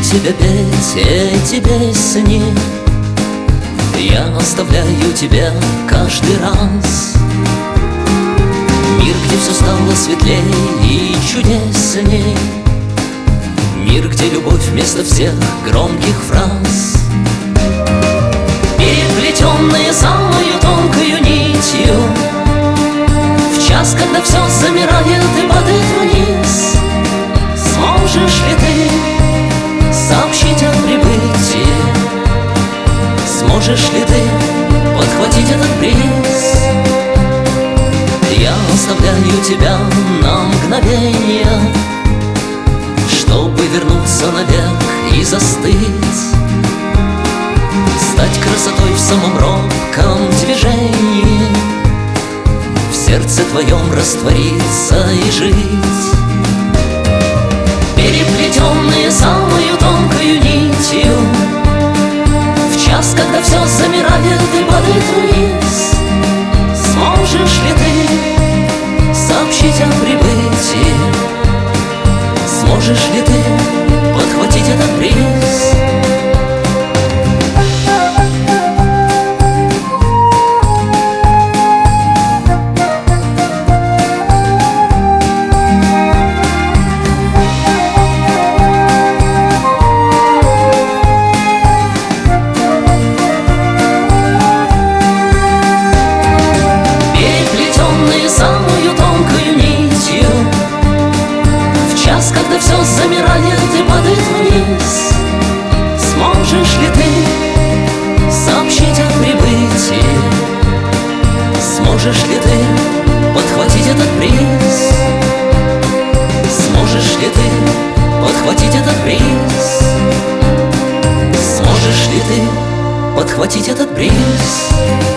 тебе петь эти песни, я оставляю тебя каждый раз. Мир, где все стало светлей и чудесней, мир, где любовь вместо всех громких фраз, переплетенные самою тонкою нитью, в час, когда все замирает и падает вниз. Сможешь ли ты сообщить о прибытии? Сможешь ли ты подхватить этот приз? Я оставляю тебя на мгновение, чтобы вернуться навек и застыть, стать красотой в самом робком движении, в сердце твоем раствориться и жить. Переплетенные самою тонкою нитью, в час, когда все замирает и падает вниз. Сможешь ли ты сообщить о прибытии? Сможешь ли ты подхватить этот приз? Самую тонкою нитью, в час, когда все замирает и падает вниз. Сможешь ли ты сообщить о прибытии? Сможешь ли ты подхватить этот приз? Сможешь ли ты подхватить этот приз? Сможешь ли ты подхватить этот приз?